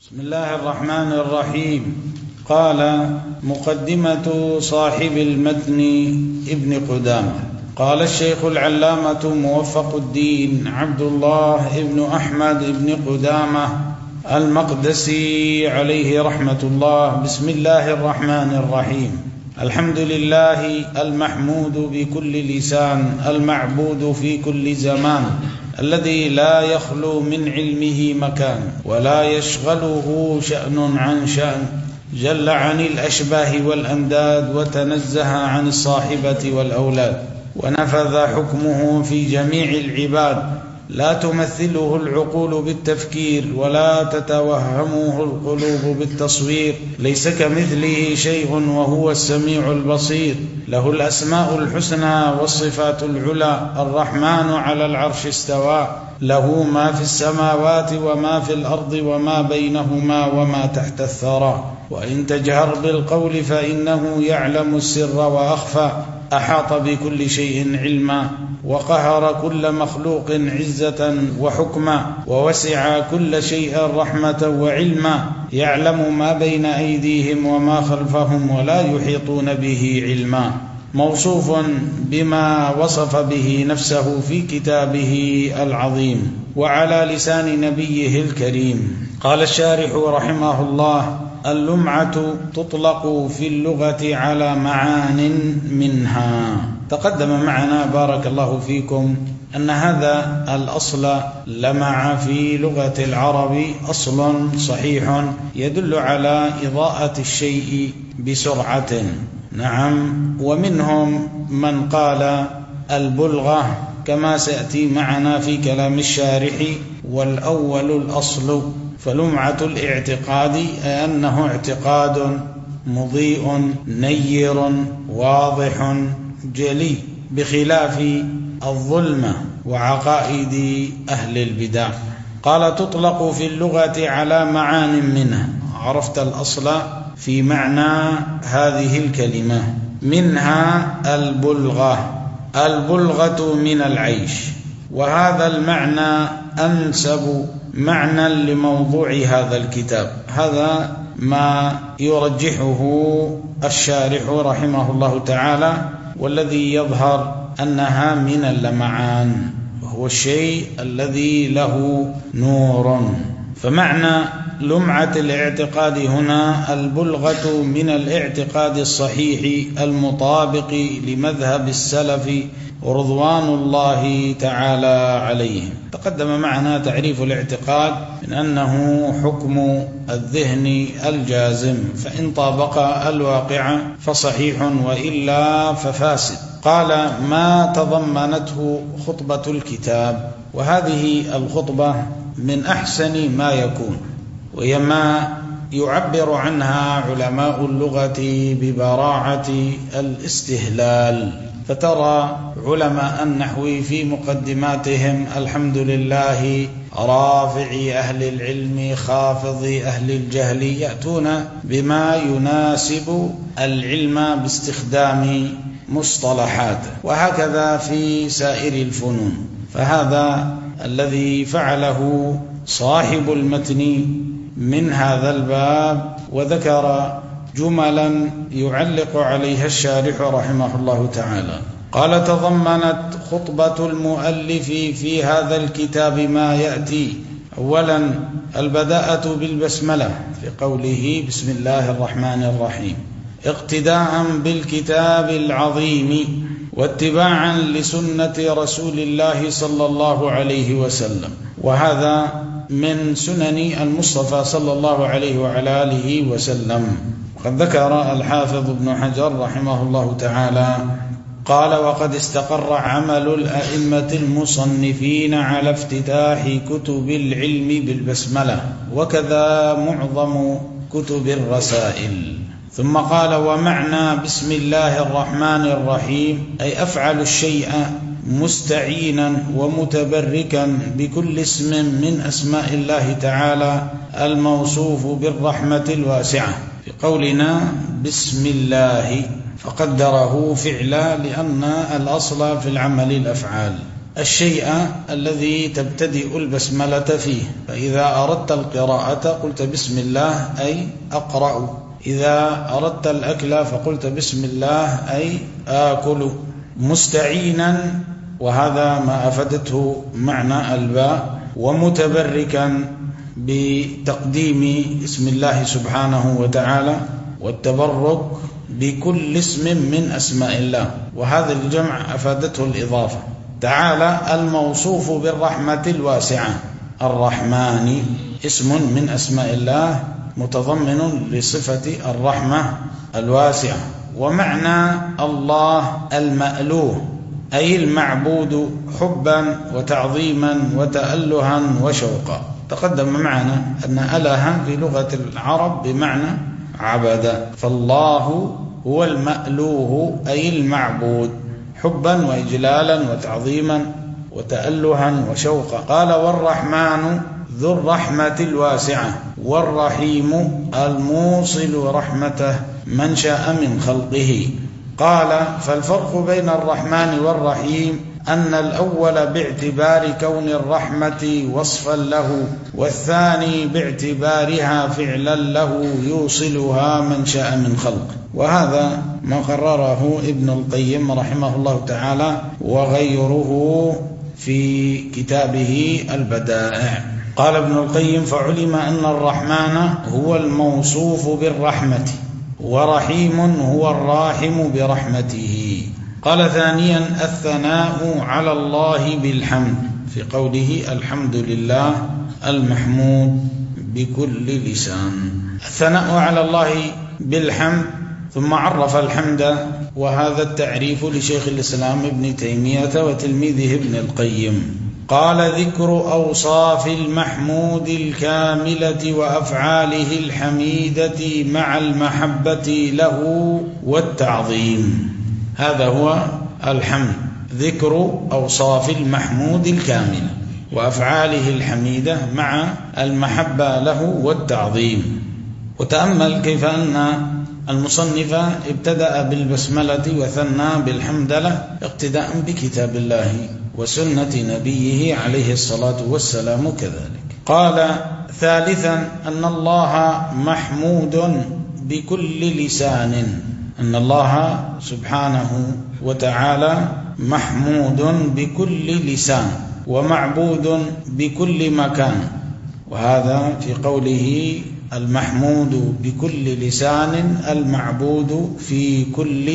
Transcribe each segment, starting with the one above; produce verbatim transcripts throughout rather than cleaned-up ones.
بسم الله الرحمن الرحيم. قال مقدمة صاحب المتن ابن قدامة. قال الشيخ العلامة موفق الدين عبد الله ابن أحمد ابن قدامة المقدسي عليه رحمة الله. بسم الله الرحمن الرحيم. الحمد لله المحمود بكل لسان، المعبود في كل زمان، الذي لا يخلو من علمه مكان ولا يشغله شأن عن شأن، جل عن الأشباه والأنداد وتنزه عن الصاحبة والأولاد، ونفذ حكمه في جميع العباد، لا تمثله العقول بالتفكير ولا تتوهمه القلوب بالتصوير، ليس كمثله شيء وهو السميع البصير، له الأسماء الحسنى والصفات العلى، الرحمن على العرش استوى، له ما في السماوات وما في الأرض وما بينهما وما تحت الثرى، وإن تجهر بالقول فإنه يعلم السر وأخفى، أحاط بكل شيء علما، وقهر كل مخلوق عزة وحكما، ووسع كل شيء رحمة وعلما، يعلم ما بين أيديهم وما خلفهم ولا يحيطون به علما، موصوف بما وصف به نفسه في كتابه العظيم وعلى لسان نبيه الكريم. قال الشارح رحمه الله: اللمعة تطلق في اللغة على معان منها. تقدم معنا بارك الله فيكم أن هذا الأصل لمع في لغة العرب أصل صحيح يدل على إضاءة الشيء بسرعة. نعم، ومنهم من قال البلغة كما سيأتي معنا في كلام الشارح، والأول الأصل، فلمعة الاعتقاد أي أنه اعتقاد مضيء نير واضح جلي، بخلاف الظلمة وعقائد أهل البدع. قال تطلق في اللغة على معان منها. عرفت الأصل في معنى هذه الكلمة. منها البلغة، البلغة من العيش، وهذا المعنى أنسب معنى لموضوع هذا الكتاب. هذا ما يرجحه الشارح رحمه الله تعالى، والذي يظهر أنها من اللمعان، وهو الشيء الذي له نور. فمعنى لمعة الاعتقاد هنا البلغة من الاعتقاد الصحيح المطابق لمذهب السلف رضوان الله تعالى عليهم. تقدم معنا تعريف الاعتقاد من أنه حكم الذهن الجازم، فإن طابق الواقع فصحيح وإلا ففاسد. قال ما تضمنته خطبة الكتاب، وهذه الخطبة من أحسن ما يكون، وهي ما يعبر عنها علماء اللغة ببراعة الاستهلال. فترى علماء النحو في مقدماتهم الحمد لله رافعي أهل العلم خافضي أهل الجهل، يأتون بما يناسب العلم باستخدام مصطلحات، وهكذا في سائر الفنون. فهذا الذي فعله صاحب المتن من هذا الباب، وذكر جملا يعلق عليها الشارح رحمه الله تعالى. قال تضمنت خطبة المؤلف في هذا الكتاب ما يأتي. أولا البداءة بالبسملة في قوله بسم الله الرحمن الرحيم، اقتداء بالكتاب العظيم واتباعا لسنة رسول الله صلى الله عليه وسلم، وهذا من سنن المصطفى صلى الله عليه وعلى آله وسلم. وقد ذكر الحافظ ابن حجر رحمه الله تعالى قال وقد استقر عمل الأئمة المصنفين على افتتاح كتب العلم بالبسملة، وكذا معظم كتب الرسائل. ثم قال ومعنى بسم الله الرحمن الرحيم أي أفعل الشيء مستعينا ومتبركا بكل اسم من أسماء الله تعالى الموصوف بالرحمة الواسعة. في قولنا بسم الله فقدره فعلا، لأن الأصل في العمل الأفعال. الشيء الذي تبتدئ البسملة فيه. فإذا أردت القراءة قلت بسم الله أي أقرأ، إذا أردت الأكل فقلت بسم الله أي آكل، مستعينا، وهذا ما أفدته معنى الباء، ومتبركا بتقديم اسم الله سبحانه وتعالى، والتبرك بكل اسم من أسماء الله، وهذا الجمع أفادته الإضافة. تعالى الموصوف بالرحمة الواسعة، الرحمن اسم من أسماء الله متضمن لصفة الرحمة الواسعة. ومعنى الله المألوه أي المعبود حبا وتعظيما وتألها وشوقا. تقدم معنا أن أله في لغة العرب بمعنى عبد، فالله هو المألوه أي المعبود حبا وإجلالا وتعظيما وتألها وشوقا. قال والرحمن ذو الرحمة الواسعة، والرحيم الموصل رحمته من شاء من خلقه. قال فالفرق بين الرحمن والرحيم أن الأول باعتبار كون الرحمة وصفا له، والثاني باعتبارها فعلا له يوصلها من شاء من خلقه. وهذا ما قرره ابن القيم رحمه الله تعالى وغيره في كتابه البدائع. قال ابن القيم فعلم أن الرحمن هو الموصوف بالرحمة، ورحيم هو الراحم برحمته. قال ثانيا الثناء على الله بالحمد، في قوله الحمد لله المحمود بكل لسان. الثناء على الله بالحمد، ثم عرف الحمد، وهذا التعريف لشيخ الإسلام ابن تيمية وتلميذه ابن القيم. قال ذكر أوصاف المحمود الكاملة وأفعاله الحميدة مع المحبة له والتعظيم. هذا هو الحمد، ذكر أوصاف المحمود الكاملة وأفعاله الحميدة مع المحبة له والتعظيم. وتأمل كيف أن المصنف ابتدأ بالبسملة وثنى بالحمدلة اقتداء بكتاب الله وسنة نبيه عليه الصلاة والسلام كذلك. قال ثالثا أن الله محمود بكل لسان، أن الله سبحانه وتعالى محمود بكل لسان ومعبود بكل مكان، وهذا في قوله المحمود بكل لسان المعبود في كل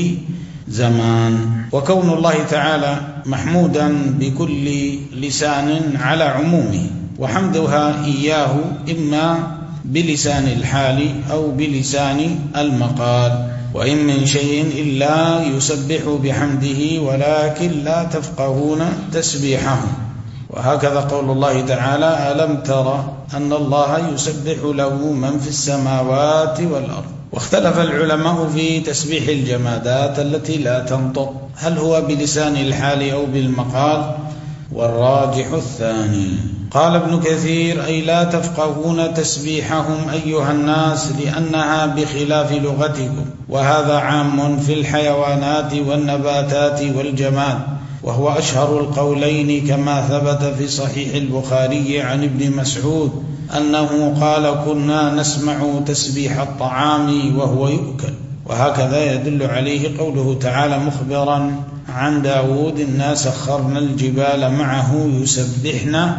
زمان. وكون الله تعالى محمودا بكل لسان على عمومه، وحمدها إياه إما بلسان الحال أو بلسان المقال. وإن من شيء إلا يسبح بحمده ولكن لا تفقهون تسبيحه. وهكذا قول الله تعالى ألم تر أن الله يسبح له من في السماوات والأرض. واختلف العلماء في تسبيح الجمادات التي لا تنطق، هل هو بلسان الحال أو بالمقال؟ والراجح الثاني. قال ابن كثير أي لا تفقهون تسبيحهم أيها الناس لأنها بخلاف لغتكم، وهذا عام في الحيوانات والنباتات والجماد، وهو أشهر القولين كما ثبت في صحيح البخاري عن ابن مسعود أنه قال كنا نسمع تسبيح الطعام وهو يؤكل. وهكذا يدل عليه قوله تعالى مخبرا عن داود إنا سخرنا الجبال معه يسبحن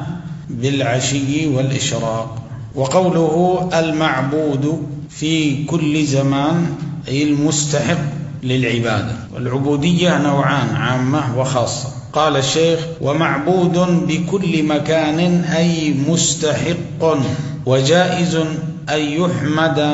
بالعشي والإشراق. وقوله المعبود في كل زمان أي المستحق للعبادة، والعبودية نوعان عامة وخاصة. قال الشيخ ومعبود بكل مكان أي مستحق، وجائز أن يحمد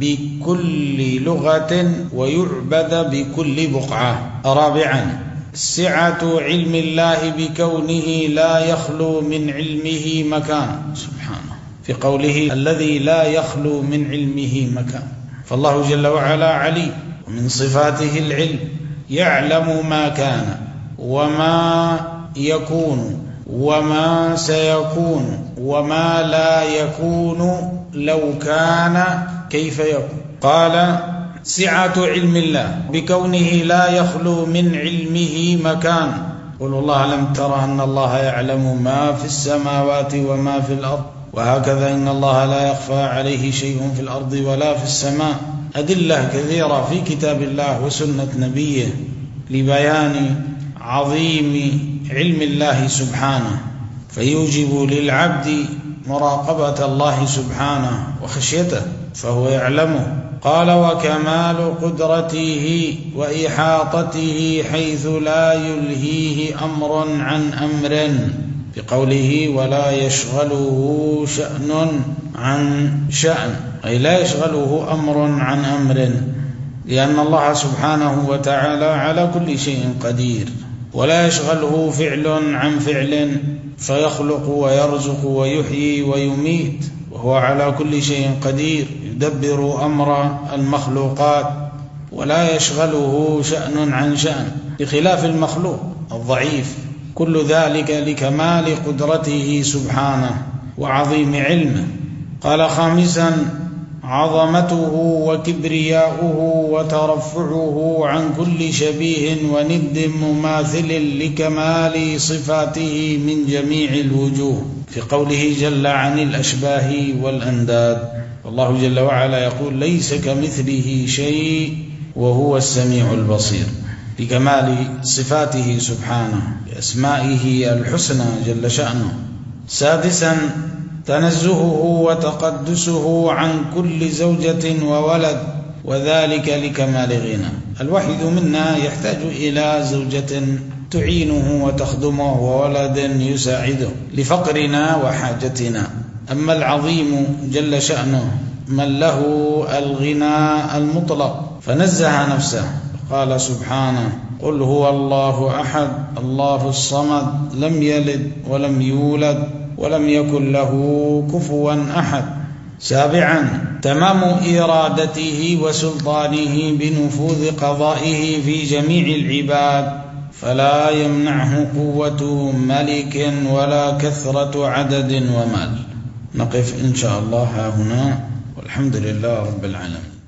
بكل لغة ويعبد بكل بقعة. رابعا سعة علم الله بكونه لا يخلو من علمه مكان، سبحانه في قوله الذي لا يخلو من علمه مكان. فالله جل وعلا عليم، ومن صفاته العلم، يعلم ما كان وما يكون وما سيكون وما لا يكون لو كان كيف يكون. قال سعة علم الله بكونه لا يخلو من علمه مكان، قل الله لم تر أن الله يعلم ما في السماوات وما في الأرض وهكذا إن الله لا يخفى عليه شيء في الأرض ولا في السماء. أدلة كثيرة في كتاب الله وسنة نبيه لبيان عظيم علم الله سبحانه، فيوجب للعبد مراقبة الله سبحانه وخشيته فهو يعلمه. قال وكمال قدرته وإحاطته حيث لا يلهيه أمر عن أمر، بقوله ولا يشغله شأن عن شأن، أي لا يشغله أمر عن أمر، لأن الله سبحانه وتعالى على كل شيء قدير، ولا يشغله فعل عن فعل فيخلق ويرزق ويحيي ويميت، وهو على كل شيء قدير يدبر أمر المخلوقات، ولا يشغله شأن عن شأن بخلاف المخلوق الضعيف. كل ذلك لكمال قدرته سبحانه وعظيم علمه. قال خامسا عظمته وكبرياؤه وترفعه عن كل شبيه وند مماثل لكمال صفاته من جميع الوجوه، في قوله جل عن الأشباه والأنداد. والله جل وعلا يقول ليس كمثله شيء وهو السميع البصير، لكمال صفاته سبحانه بأسمائه الحسنى جل شأنه. سادسا تنزهه وتقدسه عن كل زوجة وولد، وذلك لكمال غنى. الواحد منا يحتاج إلى زوجة تعينه وتخدمه وولد يساعده لفقرنا وحاجتنا. أما العظيم جل شأنه من له الغنى المطلق فنزه نفسه، قال سبحانه قل هو الله أحد الله الصمد لم يلد ولم يولد ولم يكن له كفوا أحد. سابعا تمام إرادته وسلطانه بنفوذ قضائه في جميع العباد، فلا يمنعه قوة ملك ولا كثرة عدد ومال. نقف إن شاء الله ها هنا، والحمد لله رب العالمين.